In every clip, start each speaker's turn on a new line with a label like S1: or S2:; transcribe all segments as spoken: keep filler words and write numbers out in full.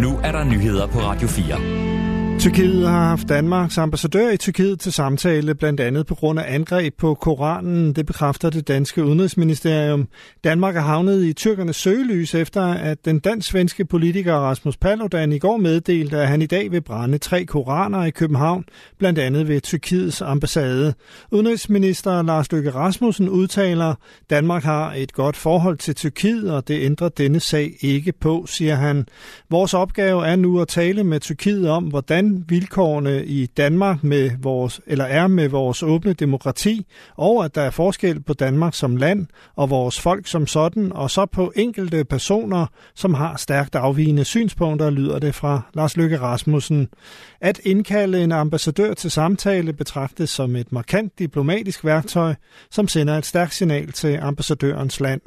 S1: Nu er der nyheder på Radio fire.
S2: Tyrkiet har haft Danmarks ambassadør i Tyrkiet til samtale, blandt andet på grund af angreb på Koranen. Det bekræfter det danske udenrigsministerium. Danmark er havnet i tyrkernes søgelys efter, at den dansk-svenske politiker Rasmus Paludan i går meddelte, at han i dag vil brænde tre koraner i København, blandt andet ved Tyrkiets ambassade. Udenrigsminister Lars Løkke Rasmussen udtaler, Danmark har et godt forhold til Tyrkiet, og det ændrer denne sag ikke på, siger han. Vores opgave er nu at tale med Tyrkiet om, hvordan vilkårene i Danmark med vores, eller er med vores åbne demokrati, og at der er forskel på Danmark som land og vores folk som sådan, og så på enkelte personer, som har stærkt afvigende synspunkter, lyder det fra Lars Løkke Rasmussen. At indkalde en ambassadør til samtale betragtes som et markant diplomatisk værktøj, som sender et stærkt signal til ambassadørens land.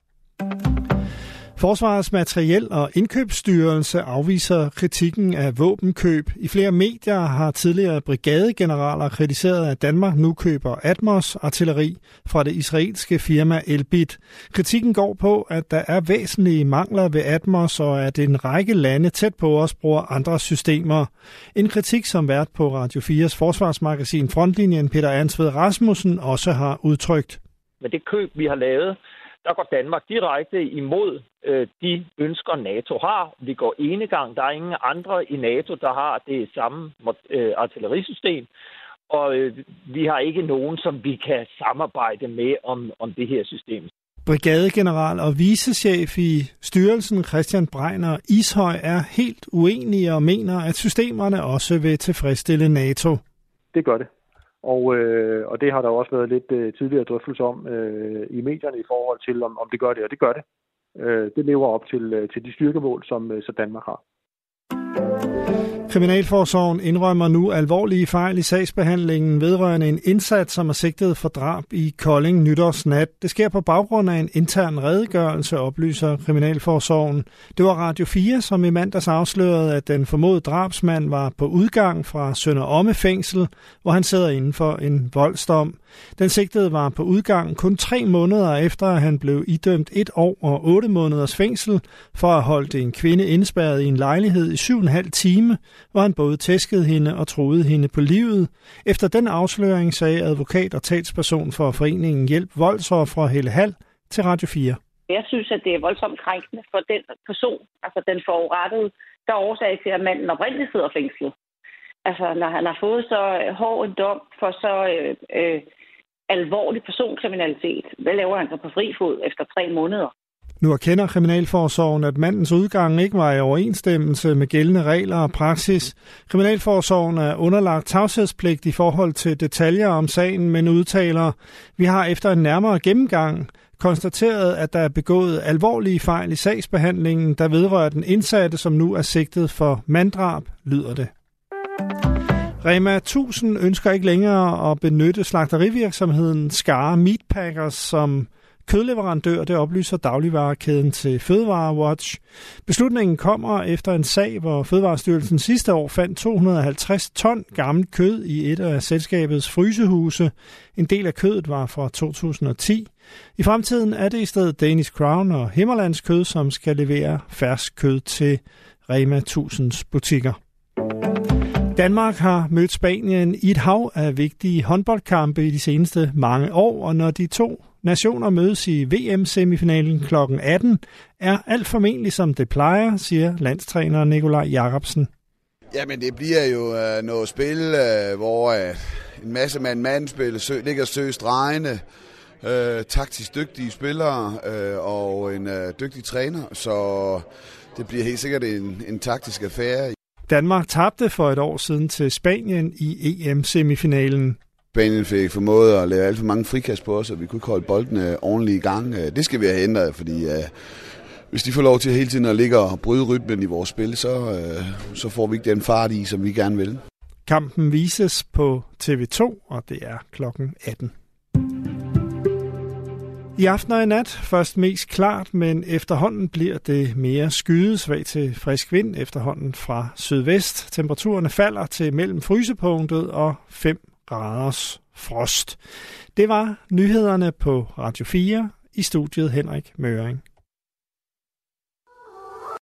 S2: Forsvarets Materiel- og Indkøbsstyrelse afviser kritikken af våbenkøb. I flere medier har tidligere brigadegeneraler kritiseret, at Danmark nu køber Atmos-artilleri fra det israelske firma Elbit. Kritikken går på, at der er væsentlige mangler ved Atmos, og at en række lande tæt på os bruger andre systemer. En kritik, som vært på Radio fires forsvarsmagasin Frontlinjen Peter Ansved Rasmussen også har udtrykt.
S3: Med det køb, vi har lavet, der går Danmark direkte imod øh, de ønsker, NATO har. Vi går enegang. Der er ingen andre i NATO, der har det samme øh, artillerisystem. Og øh, vi har ikke nogen, som vi kan samarbejde med om, om det her system.
S2: Brigadegeneral og vicechef i styrelsen Christian Breiner Ishøj er helt uenige og mener, at systemerne også vil tilfredsstille NATO.
S4: Det gør det. Og, øh, og det har der også været lidt øh, tidligere drøftelse om øh, i medierne i forhold til, om, om det gør det, og det gør det. Øh, det lever op til, øh, til de styrkemål, som, øh, som Danmark har.
S2: Kriminalforsorgen indrømmer nu alvorlige fejl i sagsbehandlingen vedrørende en indsat, som er sigtet for drab i Kolding nytårsnat. Det sker på baggrund af en intern redegørelse, oplyser Kriminalforsorgen. Det var Radio fire, som i mandags afslørede, at den formodede drabsmand var på udgang fra Sønder Omme fængsel, hvor han sidder inden for en voldsdom. Den sigtede var på udgang kun tre måneder efter, at han blev idømt et år og otte måneders fængsel for at holde en kvinde indspærret i en lejlighed i syv og en halv time, hvor han både tæskede hende og truede hende på livet. Efter den afsløring sagde advokat og talsperson for foreningen Hjælp Voldsofre Helle Hall til Radio fire.
S5: Jeg synes, at det er voldsomt krænkende for den person, altså den forurettede, der er årsag til, at manden oprindeligt sidder fængslet. Altså, når han har fået så hård en dom for så øh, øh, alvorlig personkriminalitet, hvad laver han så på fri fod efter tre måneder?
S2: Nu erkender Kriminalforsorgen, at mandens udgang ikke var i overensstemmelse med gældende regler og praksis. Kriminalforsorgen er underlagt tavshedspligt i forhold til detaljer om sagen, men udtaler, vi har efter en nærmere gennemgang konstateret, at der er begået alvorlige fejl i sagsbehandlingen, der vedrører den indsatte, som nu er sigtet for manddrab, lyder det. Rema tusind ønsker ikke længere at benytte slagterivirksomheden Skare Meatpackers som kødleverandør, det oplyser dagligvarekæden til Fødevarewatch. Beslutningen kommer efter en sag, hvor Fødevarestyrelsen sidste år fandt to hundrede og halvtreds ton gammelt kød i et af selskabets frysehuse. En del af kødet var fra to tusind og ti. I fremtiden er det i stedet Danish Crown og Himmerlands kød, som skal levere fersk kød til Rema tusinds butikker. Danmark har mødt Spanien i et hav af vigtige håndboldkampe i de seneste mange år, og når de to nationer mødes i V M-semifinalen klokken atten, er alt formentlig som det plejer, siger landstræner Nikolaj Jacobsen.
S6: Jamen det bliver jo øh, noget spil, øh, hvor øh, en masse mand-mand-spil sø, ligger søg stregende, øh, taktisk dygtige spillere øh, og en øh, dygtig træner, så det bliver helt sikkert en, en taktisk affære.
S2: Danmark tabte for et år siden til Spanien i E M-semifinalen.
S6: Spanien fik formået at lave alt for mange frikast på os, og vi kunne ikke holde boldene ordentligt i gang. Det skal vi have ændret, fordi uh, hvis de får lov til hele tiden at ligge og bryde rytmen i vores spil, så, uh, så får vi ikke den fart i, som vi gerne vil.
S2: Kampen vises på T V to, og det er klokken atten. I aften og i nat først mest klart, men efterhånden bliver det mere skyet, svag til frisk vind efterhånden fra sydvest. Temperaturerne falder til mellem frysepunktet og fem graders frost. Det var nyhederne på Radio fire. I studiet Henrik Møring.